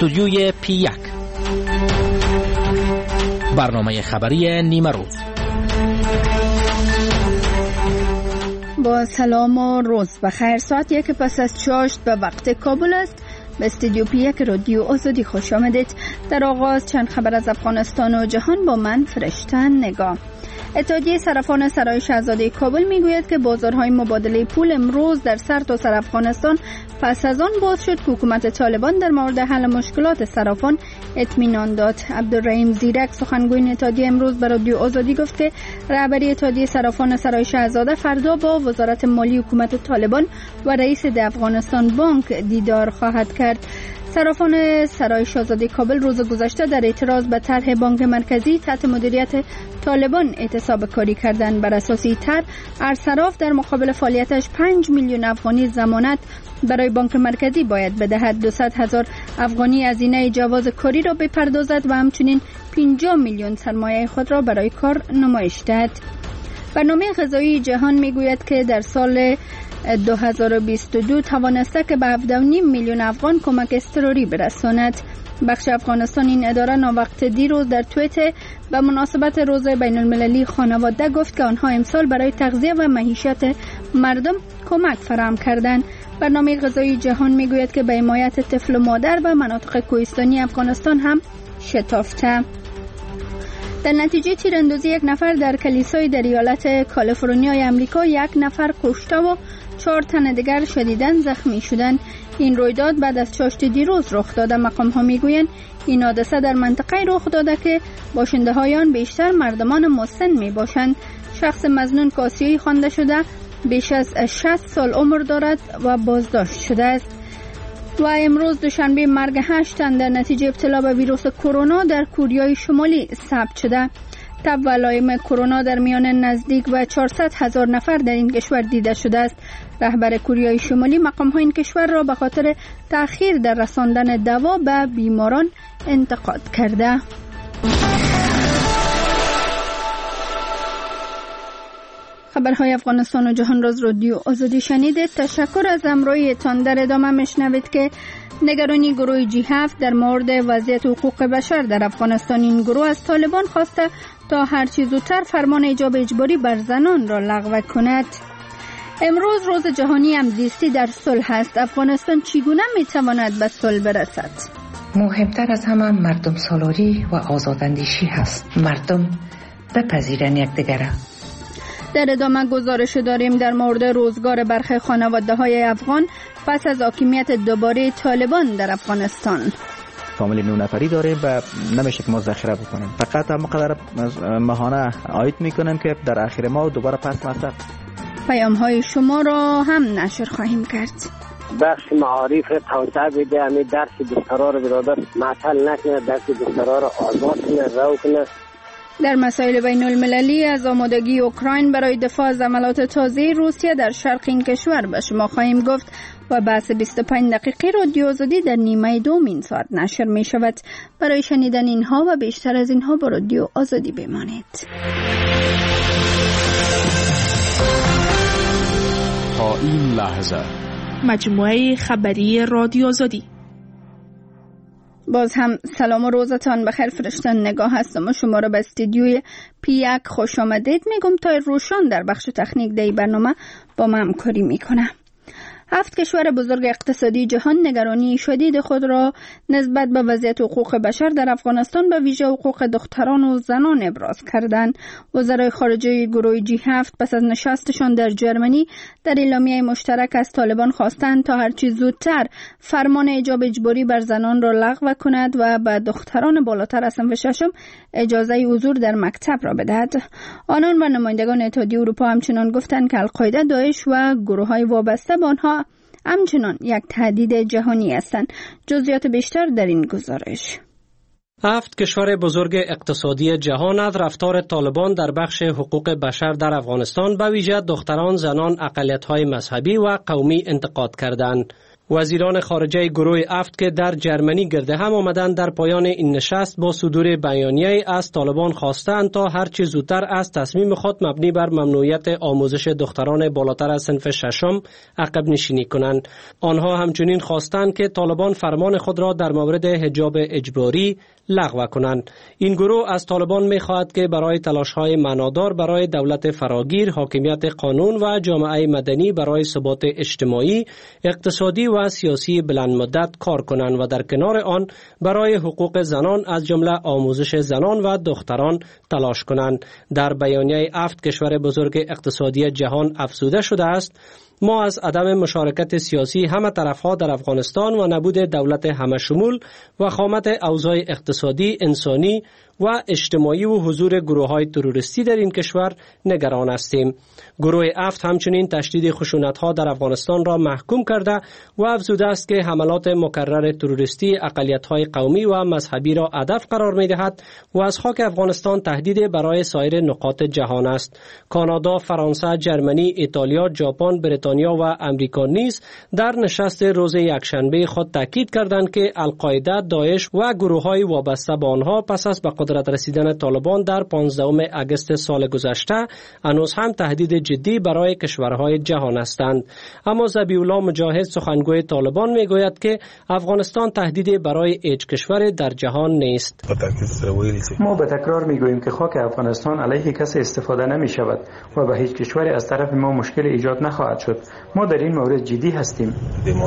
استودیوی P1 برنامه خبری نیمه روز. با سلام و روز بخیر. ساعت 1 پس از چاشت به وقت کابل است. به استودیو P1 رادیو آزادی خوش آمدید. در آغاز چند خبر از افغانستان و جهان با من فرشته نگاه. اتحادیه صرافان سرای شاهزاده کابل میگوید که بازارهای مبادله پول امروز در سرتاسر افغانستان پس از آن باز شد که حکومت طالبان در مورد حل مشکلات صرافان اطمینان داد. عبدالرحیم زیرک سخنگوی اتحادیه امروز به رادیو آزادی گفت که رهبری اتحادیه صرافان سرای شاهزاده فردا با وزارت مالی حکومت طالبان و رئیس افغانستان بانک دیدار خواهد کرد. صرافان سرای شاهزاده کابل روز گذشته در اعتراض به طرح بانک مرکزی تحت مدیریت طالبان اعتصاب کاری کردند. بر اساس این طرح ارصراف در مقابل فعالیتش 5 میلیون افغانی ضمانت برای بانک مرکزی باید بدهد. 200,000 افغانی هزینه جواز کاری را بپردازد و همچنین 50 میلیون سرمایه خود را برای کار نمایش دهد. برنامه غذایی جهان میگوید که در سال 2022 توانسته که به 7.5 میلیون افغان کمک اضطراری برساند. بخش افغانستان این اداره ناوقت دیروز در توییتر به مناسبت روز بین المللی خانواده گفت که آنها امسال برای تغذیه و معیشت مردم کمک فراهم کردند. برنامه غذایی جهان میگوید که به حمایت طفل و مادر و مناطق کوهستانی افغانستان هم شتافته. در نتیجه تیراندازی یک نفر در کلیسای در ایالت کالیفرنیای امریکا 1 نفر کشته و 4 تن دیگر شدیداً زخمی شدند. این رویداد بعد از چاشت دیروز رخ داده. مقام‌ها میگویند این حادثه در منطقه رخ داده که باشنده‌های آن بیشتر مردمان مسن میباشند. شخص مظنون که آسیایی خوانده شده بیش از 60 سال عمر دارد و بازداشت شده است. و امروز دوشنبه مرگ 8 تن در نتیجه ابتلا به ویروس کرونا در کوریای شمالی ثبت شده. تب و علائم کرونا در میان نزدیک به 400,000 نفر در این کشور دیده شده است. رهبر کوریای شمالی مقام‌های این کشور را به خاطر تأخیر در رساندن دوا به بیماران انتقاد کرده. خبرهای افغانستان و جهان را از رادیو آزادی شنیدید. تشکر از همراهیتان. در ادامه میشنوید که نگرانی گروه G7 در مورد وضعیت حقوق بشر در افغانستان. این گروه از طالبان خواسته تا هر چه زودتر فرمان حجاب اجباری بر زنان را لغو کند. امروز روز جهانی همزیستی در صلح است. افغانستان چگونه میتواند به صلح برسد؟ مهمتر از همه مردم سالاری و آزاداندیشی هست. مردم بپذیرند یکدیگر. در ادامه گزارش داریم در مورد روزگار برخی خانواده‌های افغان پس از حاکمیت دوباره طالبان در افغانستان. فامیل 9 نفری داریم و نمیشه که ما ذخیره بکنیم. فقط هم قدر ماهانه عاید میکنیم که در آخر ماه دوباره پس مصرف. پیام‌های شما را هم نشر خواهیم کرد. بخش معارف توسعه بده. همین درس دکترا رو برادر معطل نکنه، درس دکترا رو آزاد کنه، رو کنه. در مسائل بین المللی از آمادگی اوکراین برای دفاع از عملات تازه روسیه در شرق این کشور به شما خواهیم گفت و بحث 25 دقیقه رادیو آزادی در نیمه دوم این ساعت نشر می شود. برای شنیدن اینها و بیشتر از اینها با رادیو آزادی بمانید. تا این لحظه مجموعه خبری رادیو آزادی. باز هم سلام و روزتان بخیر. فرشته نگاه هستم و شما را به استودیوی P1 خوش آمدید میگم تا روشان در بخش تکنیک در برنامه با ما همکاری میکنه. 7 کشور بزرگ اقتصادی جهان نگرانی شدید خود را نسبت به وضعیت حقوق بشر در افغانستان به ویژه حقوق دختران و زنان ابراز کردند. وزرای خارجه گروه G7 پس از نشستشان در جرمنی در اعلامیه مشترک از طالبان خواستند تا هرچی زودتر فرمان حجاب اجباری بر زنان را لغو کند و به دختران بالاتر از صنف ششم اجازه حضور در مکتب را بدهد. آنان و نمایندگان اتحادیه اروپا همچنان گفتند که القاعده، داعش و گروه‌های وابسته به آنها همچنان یک تهدید جهانی هستند. جزئیات بیشتر در این گزارش. 7 کشور بزرگ اقتصادی جهان از رفتار طالبان در بخش حقوق بشر در افغانستان به ویژه دختران، زنان، اقلیت‌های مذهبی و قومی انتقاد کردند. وزیران خارجه گروه افت که در جرمنی گرده هم آمدند در پایان این نشست با صدور بیانیه‌ای از طالبان خواستند تا هر چه زودتر از تصمیم خود مبنی بر ممنوعیت آموزش دختران بالاتر از صنف ششم عقب نشینی کنند. آنها همچنین خواستند که طالبان فرمان خود را در مورد حجاب اجباری لغو کنند. این گروه از طالبان می‌خواهد که برای تلاش‌های معنادار برای دولت فراگیر، حاکمیت قانون و جامعه مدنی برای ثبات اجتماعی، اقتصادی و سیاسی بلند مدت کار کنند و در کنار آن برای حقوق زنان از جمله آموزش زنان و دختران تلاش کنند. در بیانیه افت کشور بزرگ اقتصادی جهان افزوده شده است: ما از عدم مشارکت سیاسی همه طرفها در افغانستان و نبود دولت همه شمول و خامت اوضاع اقتصادی، انسانی و اجتماعی و حضور گروه‌های تروریستی در این کشور نگران هستیم. گروه افت همچنین تشدید خشونت‌ها در افغانستان را محکوم کرده و افزوده است که حملات مکرر تروریستی اقلیت‌های قومی و مذهبی را هدف قرار می‌دهد و از خاک افغانستان تهدید برای سایر نقاط جهان است. کانادا، فرانسه، جرمنی، ایتالیا، ژاپن، بریتانیا و امریکا نیز در نشست روز یکشنبه خود تاکید کردند که القاعده، داعش و گروه‌های وابسته به آنها پس از به قدرت رسیدن طالبان در 15 اگست سال گذشته هنوز هم تهدید جدی برای کشورهای جهان هستند. اما ذبیح الله مجاهد، سخنگوی طالبان، میگوید که افغانستان تهدیدی برای هیچ کشور در جهان نیست. ما به تکرار میگوییم که خاک افغانستان علیه کسی استفاده نمی شود و به هیچ کشوری از طرف ما مشکل ایجاد نخواهد شد. ما در این مورد جدی هستیم.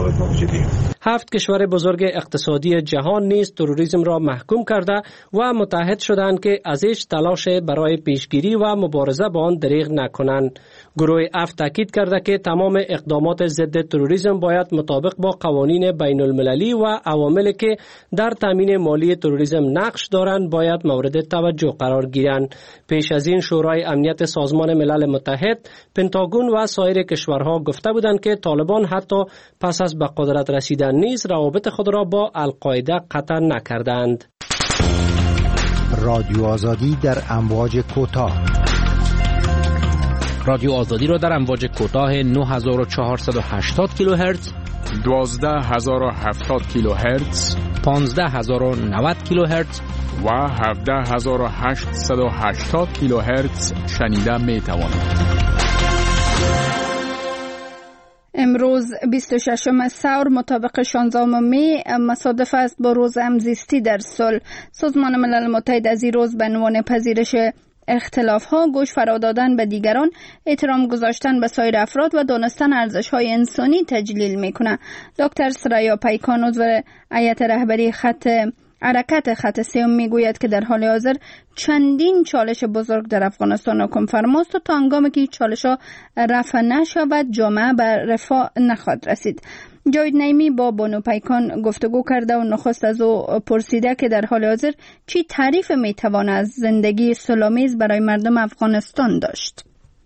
7 کشور بزرگ اقتصادی جهان نیز تروریسم را محکوم کرده و متحد شدند که از هیچ تلاش برای پیشگیری و مبارزه با آن دریغ نکنند. گروه افت تاکید کرده که تمام اقدامات ضد تروریسم باید مطابق با قوانین بین المللی و عواملی که در تامین مالی تروریسم نقش دارند باید مورد توجه قرار گیرند. پیش از این شورای امنیت سازمان ملل متحد، پنتاگون و سایر کشورها گفته بودند که طالبان حتی پس از به قدرت رسیدن نیز روابط خود را با القاعده قطع نکردند. رادیو آزادی در امواج کوتاه. رادیو آزادی را در امواج کوتاه 9480 کیلوهرتز، 12070 کیلوهرتز، 15090 کیلوهرتز و 17880 کیلوهرتز شنیده می توانید. امروز 26 ثور مطابق 16 می مصادف است با روز همزیستی در صلح. سازمان ملل متحد از این روز به عنوان پذیرش اختلاف‌ها، گوش فرا دادن به دیگران، احترام گذاشتن به سایر افراد و دانستن ارزش‌های انسانی تجلیل می‌کند. دکتر سریا پیکان، عضو هیئت رهبری حرکت خط سیوم، میگوید که در حال حاضر چندین چالش بزرگ در افغانستان حکم فرماست و تا هنگامی که چالش‌ها رفع نشود جامعه به رفاه نخواهد رسید. جاوید نعیمی با بانو پیکان گفتگو کرده و نخست از او پرسیده که در حال حاضر چی تعریف میتوان از زندگی صلح‌آمیز برای مردم افغانستان داشت؟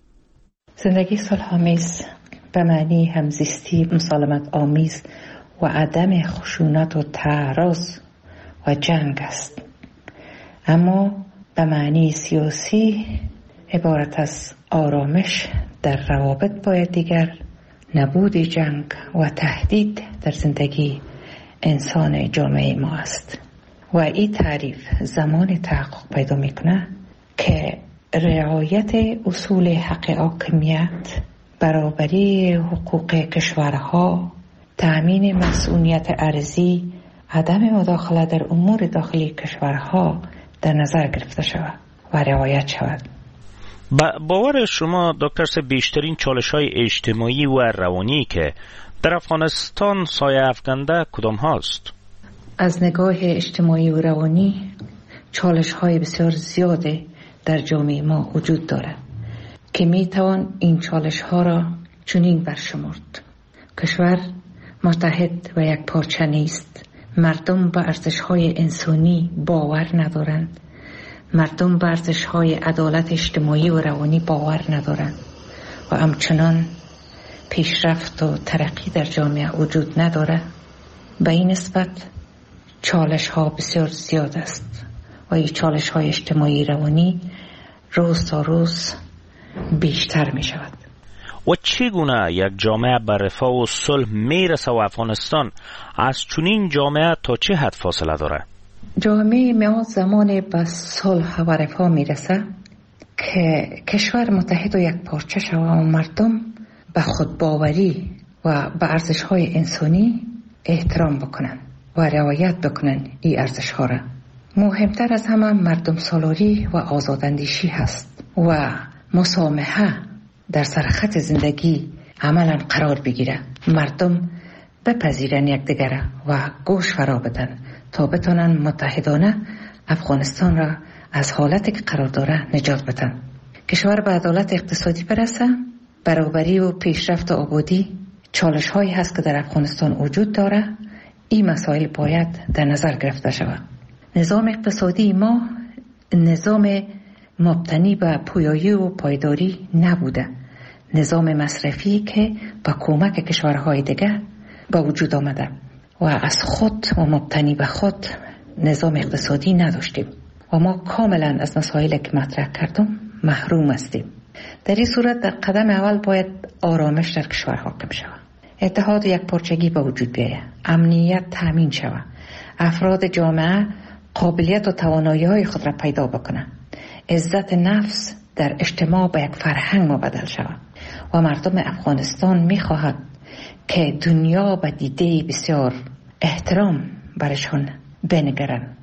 زندگی صلح‌آمیز به معنی همزیستی مسالمت آمیز و عدم خشونت و تعارض و جنگ است، اما به معنی سیاسی عبارت از آرامش در روابط با دیگر، نبود جنگ و تهدید در زندگی انسان جامعه ما است. و این تعریف زمان تحقق پیدا میکنه که رعایت اصول حق حاکمیت، برابری حقوق کشورها، تأمین مسئولیت ارضی، عدم مداخله در امور داخلی کشورها در نظر گرفته شود و رعایت شود. باور شما دکتر صاحب بیشترین چالش‌های اجتماعی و روانی که در افغانستان سایه افکنده کدام هاست؟ از نگاه اجتماعی و روانی چالش‌های بسیار زیاده در جامعه ما وجود دارد که میتوان این چالش‌ها را چنین برشمرد: کشور متحد و یک پارچه نیست، مردم به ارزش‌های انسانی باور ندارند، مردم به ارزش‌های عدالت اجتماعی و روانی باور ندارند و همچنان پیشرفت و ترقی در جامعه وجود نداره. به این نسبت چالش‌ها بسیار زیاد است و این چالش‌های اجتماعی روانی روز تا روز بیشتر می شود. و چگونه یک جامعه به رفاه و صلح میرسه و افغانستان از چنین جامعه تا چه حد فاصله داره؟ جامعه ما زمان به صلح و رفاه میرسه که کشور متحد و یک پارچه شود و مردم به خودباوری و به ارزش‌های انسانی احترام بکنن و رعایت بکنن این ارزش‌ها را. مهمتر از همه مردم سالاری و آزاداندیشی هست و مسامحه در سرخط زندگی عملا قرار بگیره. مردم بپذیرن یکدیگر و گوش فرا بدن تا بتونن متحدانه افغانستان را از حالتی که قرار داره نجات بدن. کشور به عدالت اقتصادی برسه، برابری و پیشرفت و آبادی چالش هایی هست که در افغانستان وجود داره. این مسائل باید در نظر گرفته شود. نظام اقتصادی ما نظام مبتنی به پویایی و پایداری نبوده. نظام مصرفی که با کمک کشورهای دیگه با وجود آمده و از خود و مبتنی به خود نظام اقتصادی نداشتیم و ما کاملا از مسائلی که مطرح کردم محروم هستیم. در این صورت در قدم اول باید آرامش در کشور حاکم شود، اتحاد و یک پارچگی به وجود بیاید، امنیت تامین شود، افراد جامعه قابلیت و توانایی‌های خود را پیدا بکنند، عزت نفس در اجتماع به یک فرهنگ مبدل شود و مردم افغانستان می‌خواهد که دنیا به دیده بسیار احترام برشان بنگرند.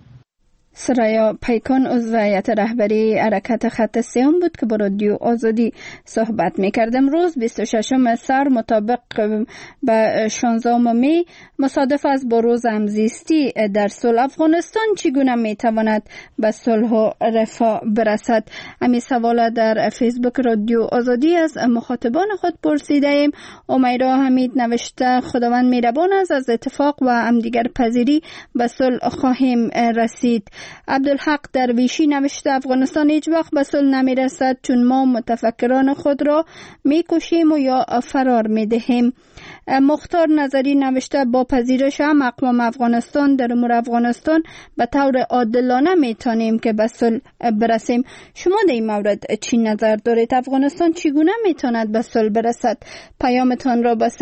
سریا پیکان عضو هیئت رهبری حرکت خط سیام بود که با رادیو آزادی صحبت می‌کرد. امروز 26 سر مطابق به 16 می مصادف است با روز همزیستی در صلح. افغانستان چگونه میتواند به صلح و رفاه برسد؟ همین سوال در فیسبوک رادیو آزادی از مخاطبان خود پرسیده ایم. امیرا حمید نوشته خداوند مهربان است، از اتفاق و همدیگر پذیری به صلح خواهیم رسید. عبدالحق درویشی نوشته افغانستان هیچ وقت به صلح نمیرسد چون ما متفکران خود را میکشیم و یا فرار میدهیم. مختار نظری نوشته با پذیرش هم اقوام افغانستان در امور افغانستان به طور عادلانه میتونیم که به صلح برسیم. شما در این مورد چی نظر دارید؟ افغانستان چگونه میتواند به صلح برسد؟ پیامتان را با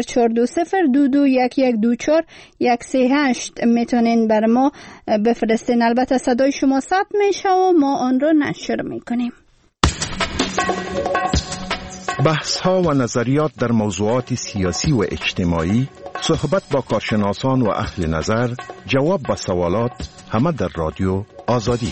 0042021124138 میتونین بر ما بفرستین. البته صدای شما ثبت میشه و ما آن را نشر میکنیم. بحث ها و نظریات در موضوعات سیاسی و اجتماعی، صحبت با کارشناسان و اهل نظر، جواب به سوالات، همه در رادیو آزادی.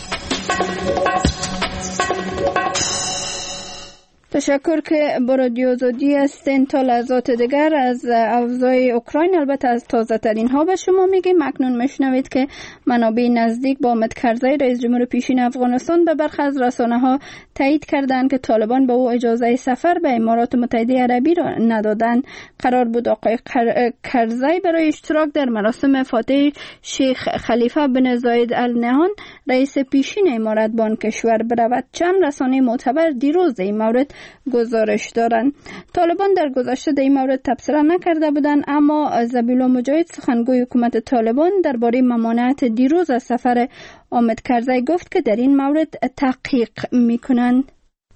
تشکر که با رادیو آزادی هستین. تا لحظات دیگر از اوضاع اوکراین، البته از تازه ترین ها به شما میگیم. اکنون میشنوید که منابع نزدیک با حامد کرزی رئیس جمهور پیشین افغانستان به برخی از رسانه ها تایید کردند که طالبان به او اجازه سفر به امارات متحده عربی را ندادند. قرار بود آقای کرزی برای اشتراک در مراسم فاتح شیخ خلیفه بن زاید ال نهیان رئیس پیشین امارات به آن کشور برود. چند رسانه معتبر دیروز این مورد گزارش دارند. طالبان در گذشته در این مورد تبصره نکرده بودند، اما ذبیحالله مجاهد سخنگوی حکومت طالبان درباره ممانعت دیروز از سفر حامد کرزی گفت که در این مورد تحقیق میکنند.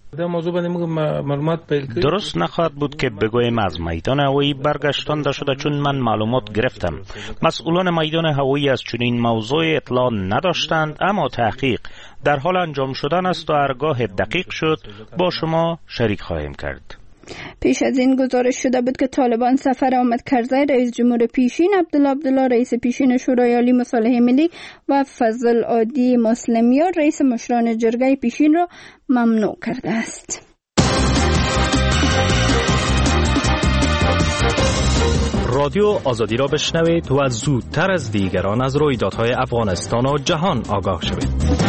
درست نخواهد بود که بگویم از میدان هوایی برگشتانده شده، چون من معلومات گرفتم. مسئولان میدان هوایی از چنین موضوع اطلاع نداشتند، اما تحقیق در حال انجام شدن است و هرگاه دقیق شد با شما شریک خواهیم کرد. پیش از این گزارش شده بود که طالبان سفر حامد کرزی رئیس جمهور پیشین، عبدالله رئیس پیشین شورای عالی مصالحه ملی و فضل عادی مسلمیان رئیس مشران جرگه پیشین را ممنوع کرده است. رادیو آزادی را بشنوید و زودتر از دیگران از رویدادهای افغانستان و جهان آگاه شوید.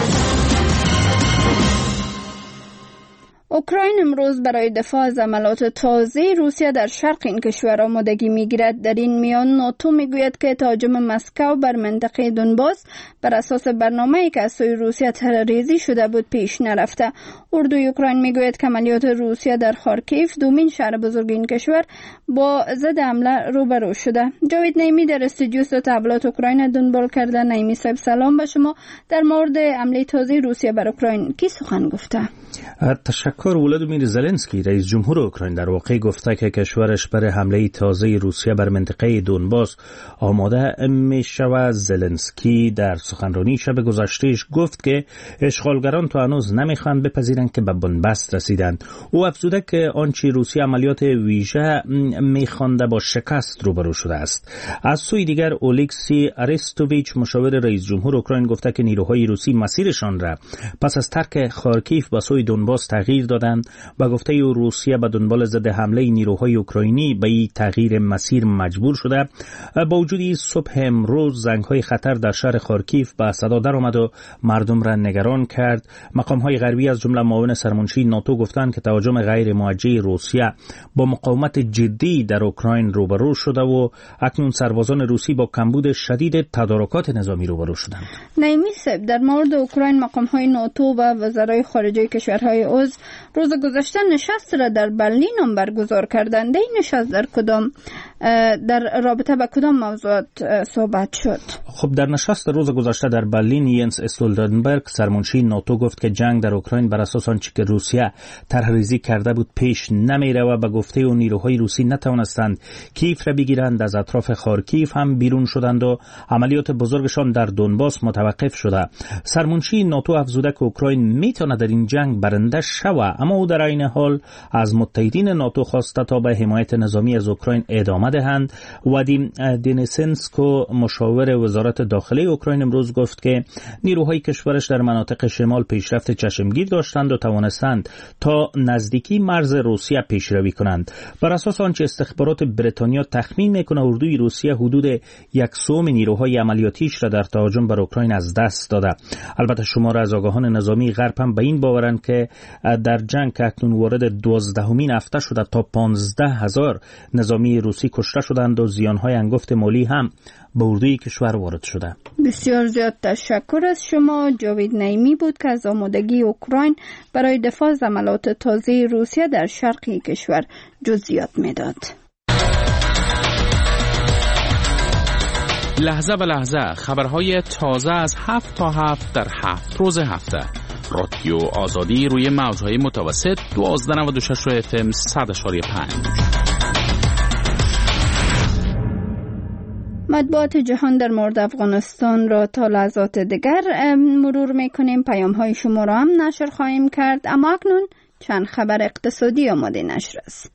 اوکراین امروز برای دفاع از عملات تازه روسیه در شرق این کشور آمادگی میگیرد. در این میان ناتو میگوید که تهاجم مسکو بر منطقه دونباس بر اساس برنامه‌ای که از سوی روسیه طرح‌ریزی شده بود پیش نرفته. اردوی اوکراین میگوید که عملیات روسیه در خارکیف، دومین شهر بزرگ این کشور، با ضد حمله روبرو شده. جاوید نعیمی در استودیو تبلیغات اوکراین دنبال کرده. نعیمی صاحب سلام به شما. در مورد حمله تازه روسیه بر اوکراین کی سخن گفته؟ تشکر. سرکار ولادیمیر زلنسکی رئیس جمهور اوکراین در واقع گفته که کشورش برای حمله تازه روسیه بر منطقه دونباس آماده می شود. زلنسکی در سخنرانی شب گذشتهش گفت که اشغالگران تا هنوز نمیخوان بپذیرند که به بنبست رسیدند. او افزوده که آنچه روسیه عملیات ویژه میخوانده با شکست روبرو شده است. از سوی دیگر اولکسی آرستوویچ مشاور رئیس جمهور اوکراین گفته که نیروهای روسی مسیرشان را پس از ترک خارکیف به سوی دونباس تغییر دادند و گفته او روسیه به دنبال ضد حمله نیروهای اوکراینی به این تغییر مسیر مجبور شده. با وجود صبح امروز زنگ‌های خطر در شهر خارکیف به صدا در آمد و مردم را نگران کرد. مقام‌های غربی از جمله معاون سرمنشی ناتو گفتند که تهاجم غیر موجه روسیه با مقاومت جدی در اوکراین روبرو شده و اکنون سربازان روسی با کمبود شدید تدارکات نظامی روبرو شدند. نعیمی صاحب، در مورد اوکراین مقام‌های ناتو و وزرای خارجه کشورهای عضو روز گذشته نشست را در برلین هم برگزار کردند. این نشست در رابطه با کدام موضوعات صحبت شد؟ خب در نشست روز گذشته در برلین ینس استولتنبرگ سرمنشی ناتو گفت که جنگ در اوکراین بر اساس آنچه که روسیه طرح‌ریزی کرده بود پیش نمیره و به گفته او نیروهای روسی نتوانستند کیف را بگیرند. از اطراف خارکیف هم بیرون شدند و عملیات بزرگشان در دونباس متوقف شده. سرمنشی ناتو افزوده که اوکراین میتونه در این جنگ برنده شود، اما او در عین حال از متحدین ناتو خواسته تا به حمایت نظامی از اوکراین ادامه دهند. وادیم دنیسنسکو مشاور وزارت داخلی اوکراین امروز گفت که نیروهای کشورش در مناطق شمال پیشرفت چشمگیر داشتند و توانستند تا نزدیکی مرز روسیه پیشروی کنند. بر اساس آنچه استخبارات بریتانیا تخمین میکنه اردوی روسیه حدود 1/3 نیروهای عملیاتیش را در تهاجم بر اوکراین از دست داده. البته شمار از آگاهان نظامی غرب هم به این باورند که در جنگ که اکنون وارد 12مین هفته شده تا 15,000 نظامی روسی کشته شدند و زیانهای انگفت مالی هم به اردوی کشور وارد شده. بسیار زیاد تشکر از شما. جاوید نعیمی بود که از آمادگی اوکراین برای دفاع از حملات تازه روسیه در شرقی کشور جزئیات میداد. لحظه به لحظه خبرهای تازه از 7 تا 7 در 7 روز هفته. رادیو آزادی روی موجهای متوسط 1296 FM 100.5. مطبوعات جهان در مورد افغانستان را تا لحظات دیگر مرور میکنیم. پیام های شما را هم نشر خواهیم کرد، اما اکنون چند خبر اقتصادی آماده نشر است.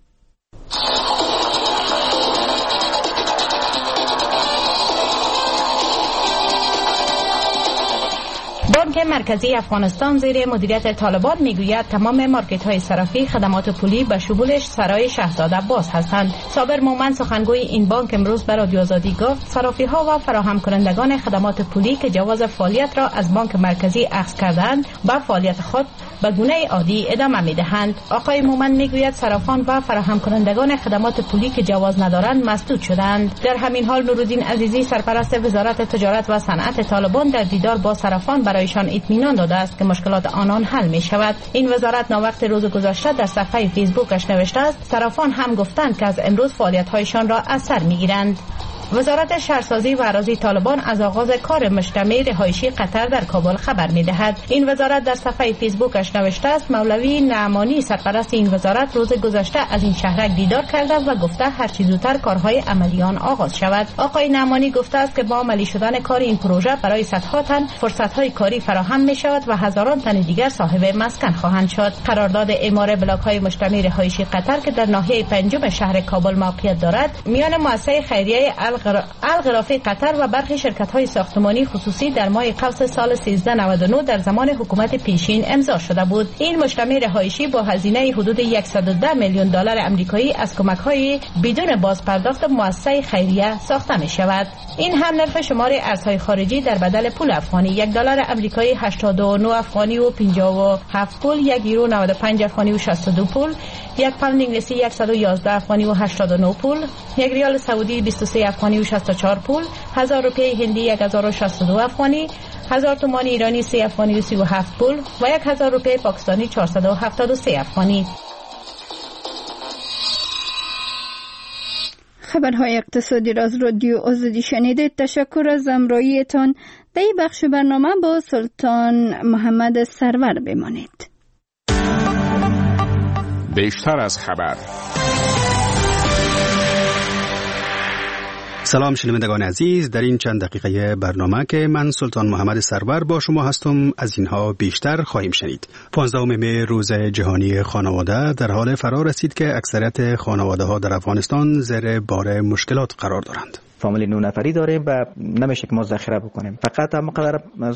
بانک مرکزی افغانستان زیر مدیریت طالبان میگوید تمام مارکت های صرافی خدمات پولی به شمولش سرای شهزاده باز هستند. صابر مومن سخنگوی این بانک امروز به رادیو آزادی گفت صرافی ها و فراهم کنندگان خدمات پولی که جواز فعالیت را از بانک مرکزی اخذ کردند با فعالیت خود به گونه عادی ادامه میدهند. آقای مومن میگوید صرافان و فراهم کنندگان خدمات پولی که جواز ندارند مسدود شدند. در همین حال نورالدین عزیزی سرپرست وزارت تجارت و صنعت طالبان در دیدار با صرافان برایشان اطمینان داده است که مشکلات آنان حل می شود. این وزارت ناوقت روز گذشته در صفحه فیسبوکش نوشته است صرافان هم گفتند که از امروز فعالیت هایشان را از سر می گیرند. وزارت شهرسازی و اراضی طالبان از آغاز کار مجتمع رهایشی قطر در کابل خبر می‌دهد. این وزارت در صفحه فیسبوکش نوشته است مولوی نعمانی سرپرست این وزارت روز گذشته از این شهرک دیدار کرده و گفته هر چه زودتر کارهای عملیان آغاز شود. آقای نعمانی گفته است که با عملی شدن کار این پروژه برای صدها تن فرصت‌های کاری فراهم می‌شود و هزاران تن دیگر صاحب مسکن خواهند شد. قرارداد اعمار بلاک‌های مجتمع رهایشی قطر که در ناحیه پنجم شهر کابل موقعیت دارد میان مؤسسه خیریه الغرافی قطر و برخی شرکت‌های ساختمانی خصوصی در ماه قوس سال 1399 در زمان حکومت پیشین امضا شده بود. این مجتمع رهایشی با هزینه حدود 110 میلیون دلار آمریکایی از کمک‌های بدون بازپرداخت مؤسسه خیریه ساخته می‌شود. این هم نرخ شمار ارزهای خارجی در بدل پول افغانی: 1 دلار آمریکایی 89 افغانی و 57 پول، 1 یورو 95 افغانی و 62 پول، 1 پوند انگلیسی 111 افغانی و 89 پول، 1 ریال سعودی 23 افغانی و 64 پول، 1000 روپیه هندی 1062 افغانی، 1000 تومان ایرانی 3 افغانی و 37 پول و 1000 روپیه پاکستانی 473 افغانی. خبرهای اقتصادی را از رادیو آزادی شنیدید. تشکر از همراهیتان. در این بخش برنامه با سلطان محمد سرور بمانید. بیشتر از خبر. سلام شنوندگان عزیز، در این چند دقیقه برنامه که من سلطان محمد سرور با شما هستم از اینها بیشتر خواهیم شنید. 15 می روز جهانی خانواده در حال فرا رسید که اکثریت خانواده ها در افغانستان زیر بار مشکلات قرار دارند. فامیل 9 نفری داریم و نمیشه که ما ذخیره بکنیم، فقط هم قدر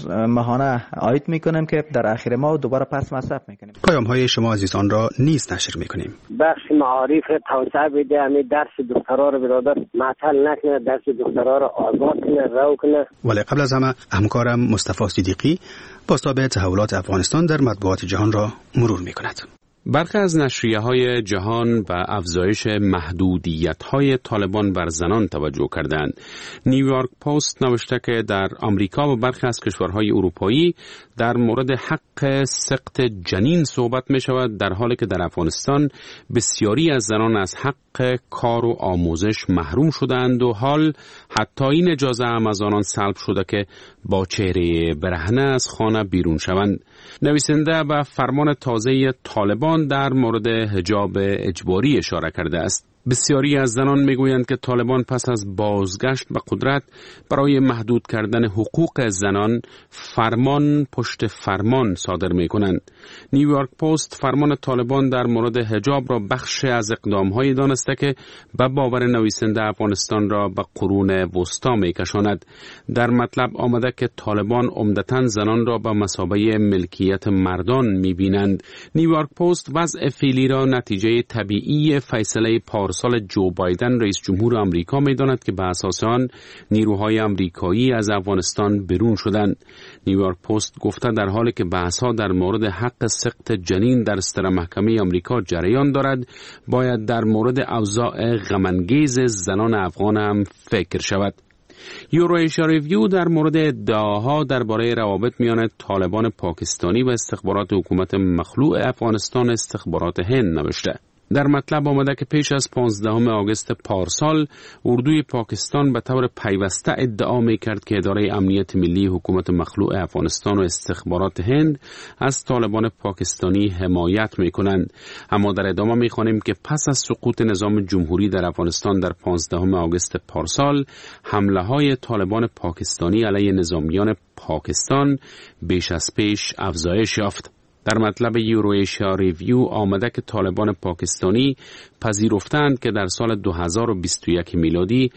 ماهانه عاید میکنیم که در آخر ماه دوباره پس مصرف میکنیم. پیام های شما عزیزان را نیز نشر میکنیم. بخش معارف توسعه بده، همین درس دخترها رو برادر معطل نکنه، درس دخترها رو آزاد کنه، رو کنه. ولی قبل از همه همکارم مصطفی صدیقی بازتاب تحولات افغانستان در مطبوعات جهان را مرور میکند. برخی از نشریه‌های جهان و افزایش محدودیت‌های طالبان بر زنان توجه کردند. نیویورک پست نوشته که در آمریکا و برخی از کشورهای اروپایی در مورد حق سقط جنین صحبت می‌شود، در حالی که در افغانستان بسیاری از زنان از حق کار و آموزش محروم شدند و حال حتی این اجازه هم از آنان سلب شده که با چهره برهنه از خانه بیرون شوند. نویسنده به فرمان تازه طالبان در مورد حجاب اجباری اشاره کرده است. بسیاری از زنان میگویند که طالبان پس از بازگشت به قدرت برای محدود کردن حقوق زنان فرمان پشت فرمان صادر میکنند. نیویورک پست فرمان طالبان در مورد حجاب را بخش از اقدام‌هایی دانسته که به باور نویسنده افغانستان را به قرون وسطا میکشاند. در مطلب آمده که طالبان عمدتاً زنان را به مثابه ملکیت مردان میبینند. نیویورک پست وضع فعلی را نتیجه طبیعی فیصله پارسال جو بایدن رئیس جمهور آمریکا می‌داند که به اساس آن نیروهای آمریکایی از افغانستان برون شدند. نیویورک پست گفته در حالی که بحث‌ها در مورد حق سقط جنین در ستر محکمه آمریکا جریان دارد، باید در مورد اوضاع غم‌انگیز زنان افغان هم فکر شود. یورویشیا ریویو در مورد ادعاها درباره روابط میان طالبان پاکستانی و استخبارات حکومت مخلوع افغانستان استخبارات هند نوشته. در مطلب آمده که پیش از 15 آگوست پارسال اردوی پاکستان به طور پیوسته ادعا می‌کرد که اداره امنیت ملی حکومت مخلوع افغانستان و استخبارات هند از طالبان پاکستانی حمایت می‌کنند. اما در ادامه می‌خوانیم که پس از سقوط نظام جمهوری در افغانستان در 15 آگوست پارسال، حمله‌های طالبان پاکستانی علیه نظامیان پاکستان بیش از پیش افزایش یافت. در مطلب یورویشیا ریویو آمده که طالبان پاکستانی پذیرفتند که در سال 2021 میلادی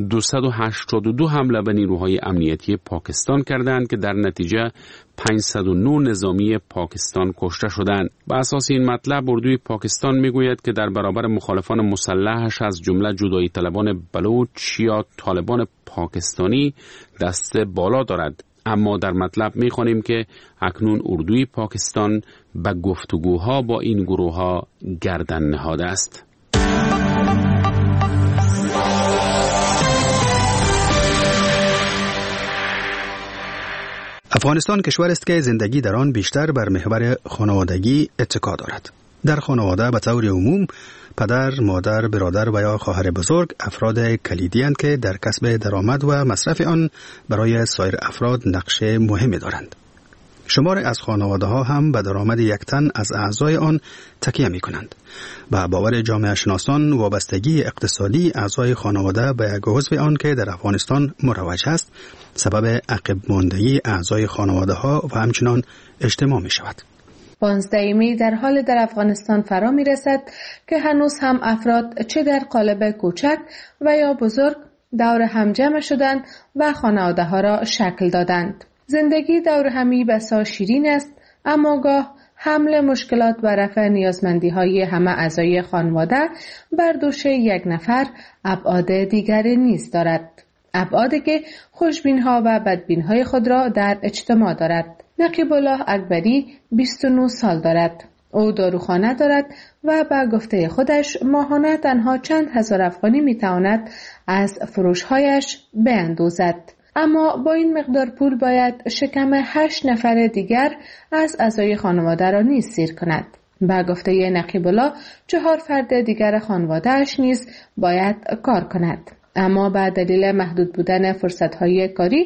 282 حمله به نیروهای امنیتی پاکستان کردند که در نتیجه 509 نظامی پاکستان کشته شدند. به اساس این مطلب اردوی پاکستان میگوید که در برابر مخالفان مسلحش از جمله جدایی طلبان بلوچ یا طالبان پاکستانی دست بالا دارد. اما در مطلب می‌خوانیم که اکنون اردوی پاکستان به گفتگوها با این گروه‌ها گردن نهاده است. افغانستان کشور است که زندگی در آن بیشتر بر محور خانوادگی اتکا دارد. در خانواده به طور عموم پدر، مادر، برادر و یا خواهر بزرگ افراد کلیدی اند که در کسب درآمد و مصرف آن برای سایر افراد نقش مهمی دارند. شمار از خانواده ها هم به درآمد یک تن از اعضای آن تکیه می کنند. به باور جامعه شناسان وابستگی اقتصادی اعضای خانواده به یک عضو آن که در افغانستان مروج است سبب عقب ماندگی اعضای خانواده ها و همچنان اجتماع می شود. 15 می در حال در افغانستان فرا می رسد که هنوز هم افراد چه در قالب کوچک و یا بزرگ دور هم جمع شدند و خانواده ها را شکل دادند. زندگی دور همی بسا شیرین است، اما گاه حمل مشکلات و رفع نیازمندی های همه اعضای خانواده بر دوش یک نفر ابعاد دیگری نیز دارد. ابعادی که خوشبین ها و بدبین های خود را در اجتماع دارد. نقیب الله اکبری 29 سال دارد. او داروخانه دارد و به گفته خودش ماهانه تنها چند هزار افغانی میتواند از فروشهایش بیندوزد. اما با این مقدار پول باید شکم 8 نفر دیگر از اعضای خانواده را نیز سیر کند. به گفته نقیب الله 4 فرد دیگر خانواده‌اش نیز باید کار کند. اما به دلیل محدود بودن فرصت‌های کاری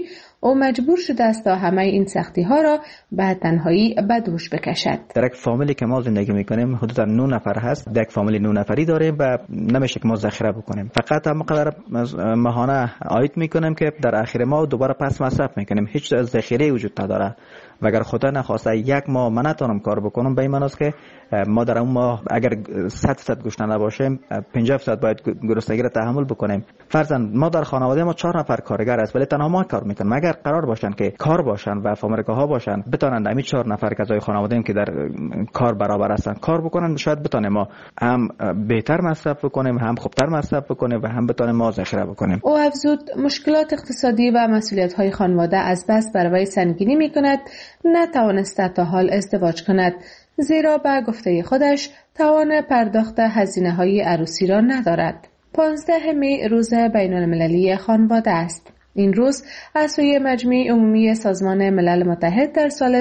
او مجبور شده است تا همه این سختی ها را به تنهایی به دوش بکشد. در یک فامیلی که ما زندگی میکنیم حدود 9 نفر هست. در یک فامیل 9 نفری داریم و نمیشه که ما ذخیره بکنیم. فقط هم قدر ماهانه عاید میکنیم که در آخر ماه دوباره پس مصرف میکنیم. هیچ ذخیره وجود نداره. و اگر خدا نخواسته یک ماه من نتونم کار بکنم، به این معنی است که ما در اون ماه اگر 100% گوشت نباشیم 50% باید گرسنگی را تحمل بکنیم. فرضاً ما در خانواده ما 4 نفر کارگر است، ولی تنها ما کار میکنیم. اگر قرار باشن که کار باشن و فامریکاها باشن بتونن همین 4 نفر کسای خانواده که در کار برابر هستن کار بکنن، شاید بتونیم ما هم بهتر مصرف بکنیم، هم خوبتر مصرف بکنیم و هم بتونیم ما ذخیره بکنیم. او افزود مشکلات اقتصادی و مسئولیت‌های خانواده از بس بر وی سنگینی میکند نتوانسته تا حال ازدواج کند، زیرا به گفته خودش توان پرداخت هزینه‌های عروسی را ندارد. 15 می روز بین‌المللی خانواده است. این روز از سوی مجمع عمومی سازمان ملل متحد در سال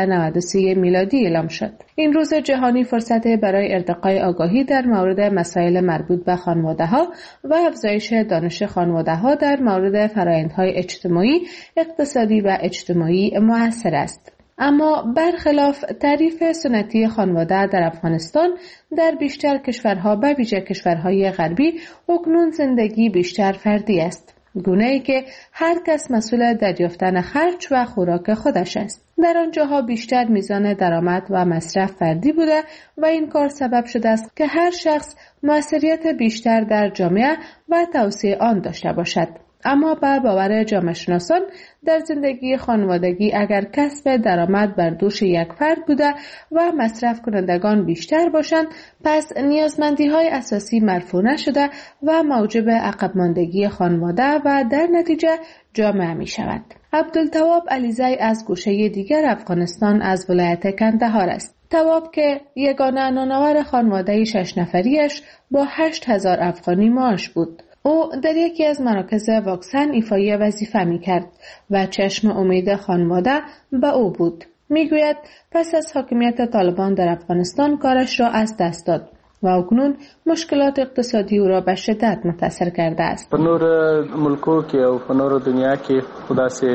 1393 میلادی اعلام شد. این روز جهانی فرصت برای ارتقای آگاهی در مورد مسائل مربوط به خانواده‌ها و افزایش دانش خانواده‌ها در مورد فرآیندهای اجتماعی، اقتصادی و اجتماعی مؤثر است. اما برخلاف تعریف سنتی خانواده در افغانستان، در بیشتر کشورها به ویژه کشورهای غربی اکنون زندگی بیشتر فردی است. گونه‌ای که هر کس مسئول دریافتن خرج و خوراک خودش است. در آنجاها بیشتر میزان درآمد و مصرف فردی بوده و این کار سبب شده است که هر شخص موثریت بیشتر در جامعه و توسعه آن داشته باشد. اما به باور جامعه شناسان در زندگی خانوادگی اگر کسب درآمد بر دوش یک فرد بوده و مصرف کنندگان بیشتر باشند، پس نیازمندی‌های اساسی مرفوع نشده و موجب عقب ماندگی خانواده و در نتیجه جامعه می شود. عبدالتواب علیزی از گوشه دیگر افغانستان از ولایت کندهار است. تواب که یگانه نانآور خانواده 6 نفریش با 8000 افغانی معاش بود. او در یکی از مراکز واکسن ایفای وظیفه می‌کرد و چشم امید خانواده به او بود. میگوید پس از حاکمیت طالبان در افغانستان کارش را از دست داد و اکنون مشکلات اقتصادی او را به شدت متاثر کرده است. په نور ملکو کې او په نور دنیا کې خداسې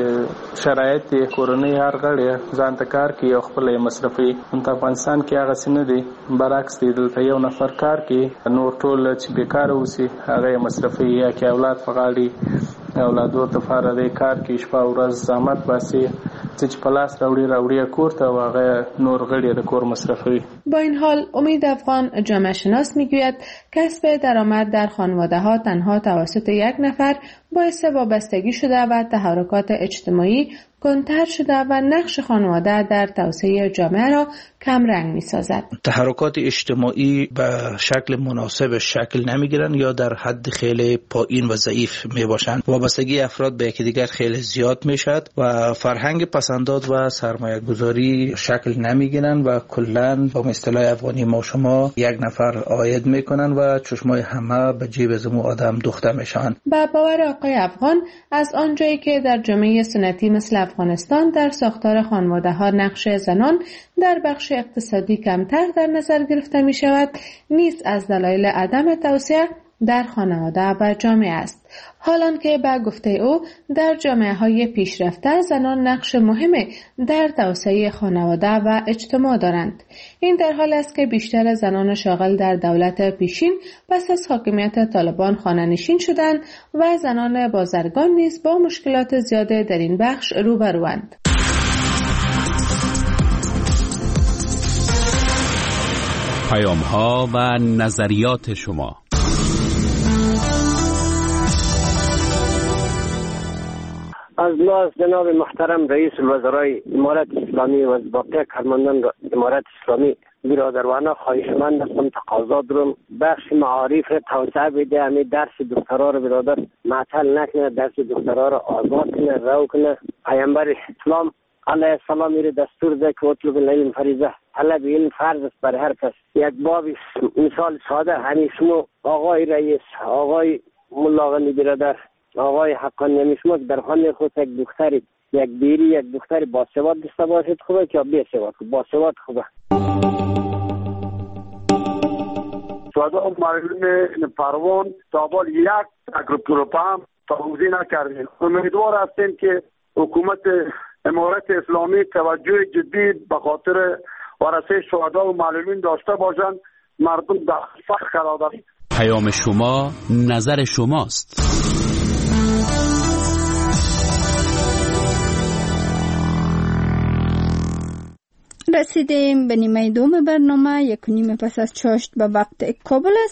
شرایط کورنۍ هر غړی ځان ته کار کوي او خپل مصرفي. په افغانستان کې هغه څه نه دي، برعکس دی. دلته یو نفر کار کوي، نور ټول چې بیکاره اوسي هغه مصرفي یا کې اولاد په غاړي اولادو ته فارغ کار کوي، شپه ورځ زحمت باسي، چې په لاس راوړي کور ته او هغه نور غړي د کور مصرفوي. با این حال امید افغان جامعه شناس میگوید کسب درآمد در خانواده‌ها تنها توسط یک نفر باعث وابستگی شده و تحرکات اجتماعی کنتر شده و نقش خانواده در توسعه جامعه را کم رنگ می سازد. تحرکات اجتماعی به شکل مناسب شکل نمی گیرند یا در حد خیلی پایین و ضعیف می باشند. وابستگی افراد به یکدیگر خیلی زیاد می شد و فرهنگ پسنداز و سرمایه گذاری شکل نمی گیرند و کلن با اصطلاح افغانی ما شما یک نفر عاید می کنند و چشمای همه به جیب زمو آدم دوخته می شوند. با باور آقای افغان، از آنجایی که در جامعه سنتی مثل افغانستان در ساختار خانواده ها نقش زنان در بخش اقتصادی کمتر در نظر گرفته می شود، نیز از دلایل عدم توسعه در خانواده و جامعه است. حالان که به گفته او در جامعه های پیشرفته زنان نقش مهم در توسعه خانواده و اجتماع دارند. این در حال است که بیشتر زنان شاغل در دولت پیشین پس از حاکمیت طالبان خانه‌نشین شدند و زنان بازرگان نیز با مشکلات زیاده در این بخش روبروند. پیام‌ها و نظریات شما. از لحاظ جناب محترم رئیس الوزرای امارت اسلامی و باقی کارمندان امارت اسلامی برادرانه خواهشمند هستم تقاضا دارم بخش معارف توسعه بده، همین درس دکترا رو برادر معطل نکنه، درس دکترا رو آزاد کنه، رو کنه. پیامبر اسلام علیه السلام میره دستور ده که اطلب العلم فریضه، طلب علم فرض است بر هر کس. یک باب مثال ساده همین شما آقای رئیس، آقای ملاغنی برادر، آقای حقانی همیشما در خانه خود یک دختری، یک بیری، یک دختری باسواد داشته باشد خوبه که بیسواد؟ باسواد خوبه. صدا معلوم پروان تابال یک اگروپروپام توضیح نکردیم. امیدوار هستیم که حکومت امارت اسلامی توجه جدی به خاطر ورثه شهدا و معلولین داشته باشند. مردم در فخر قرار دارند. پیام شما، نظر شماست. رسیدیم به نیمه دوم برنامه. 1:30 پس از چاشت به وقت کابل است.